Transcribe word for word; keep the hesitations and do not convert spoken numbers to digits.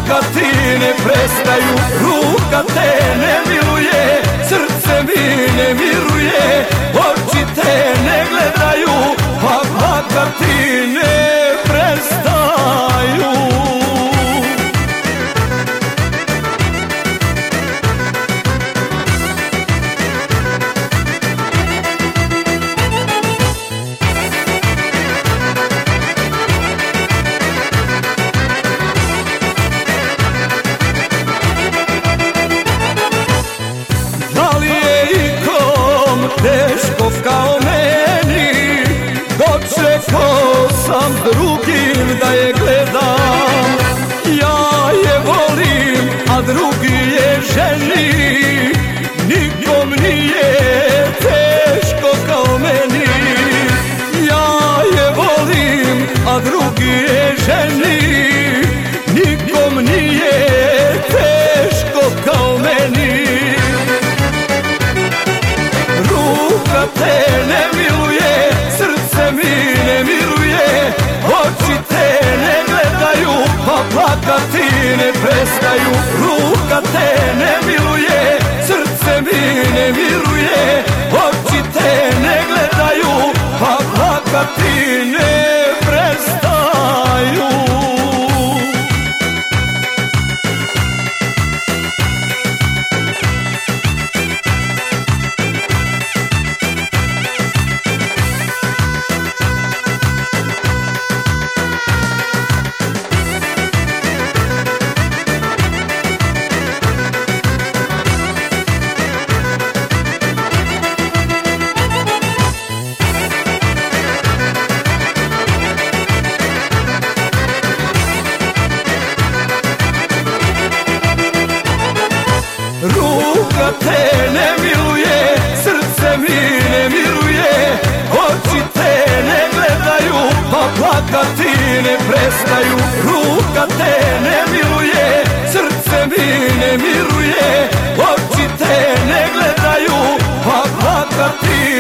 plakati ne prestaju. Ruka te ne miluje, srce mi ne miruje, oči te ne gledaju, pa plakati ne prestaju. Teško kao meni, dočekao sam drugim da je gledam. Ja je volim, a drugi je ženi, nikom nije teško kao meni. Ja je volim, a drugi je ženi, nikom nije teško kao meni. Ruka te ne miluje, srce mi ne miruje, oči te ne gledaju, pa plakati ne prestaju. Ruka te ne miluje, srce mi ne miruje, oči te ne gledaju, pa plakati ne prestaju. Ruka te ne miluje, srce mi ne miruje, oči te ne gledaju, pa plakati ne prestaju. Ruka te ne miluje, srce mi ne miruje, oči te ne gledaju, pa plakati